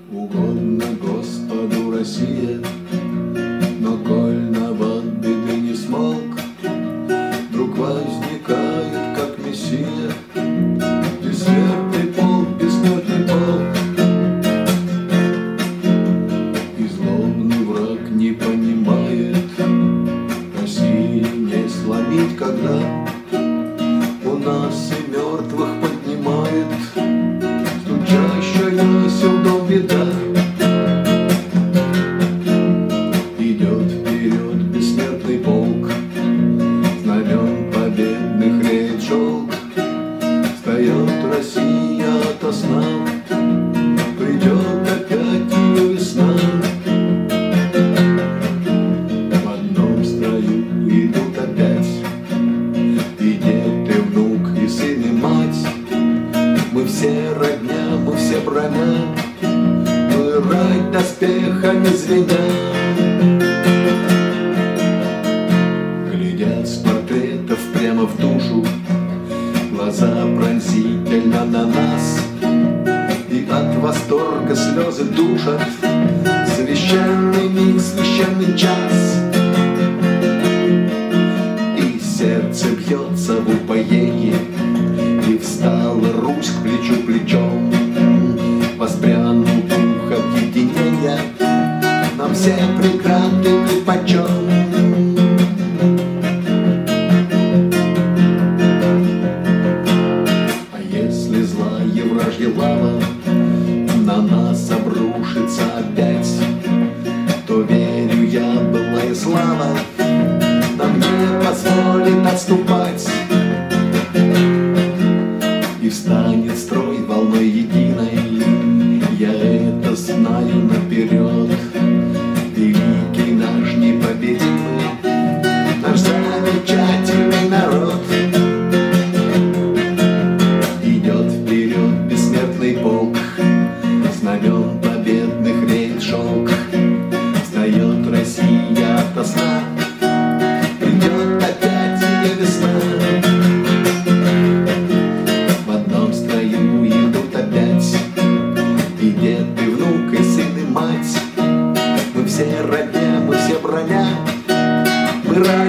Угодно Господу Россия, но коль навод беды не смолк, вдруг возникает, как мессия, бессмертный полк, бессмертный полк. И злобный враг не понимает, России не сломить, когда у нас и мертвых поднимает стучащаяся в дом беда. Идет вперед бессмертный полк, знамен победных реет шелк. Встает Россия ото сна, придет опять ее весна. В одном строю идут опять и дед, и внук, и сын, и мать. Мы все родня, мы все броня, мы рать доспехами звеня. Глядят с портретов прямо в душу, глаза пронзительно на нас, и от восторга слезы душат. Священный миг, священный час, и сердце бьется в упоении, и встала Русь к плечу плечом. Воспрянул дух объединения, нам все преграды нипочем. А если злая вражья лава на нас обрушится опять, то верю я, былая слава нам не позволит отступать. И встанет строй волной единой, я это знаю наперед. Великий наш непобедимый, наш замечательный народ. Идет вперед бессмертный полк, знамен победных реет шелк. Встает Россия ото сна, придет опять ее весна. В одном строю идут опять и дед, и внук, и сын, и мать. Мы все родня, мы все броня, мы рай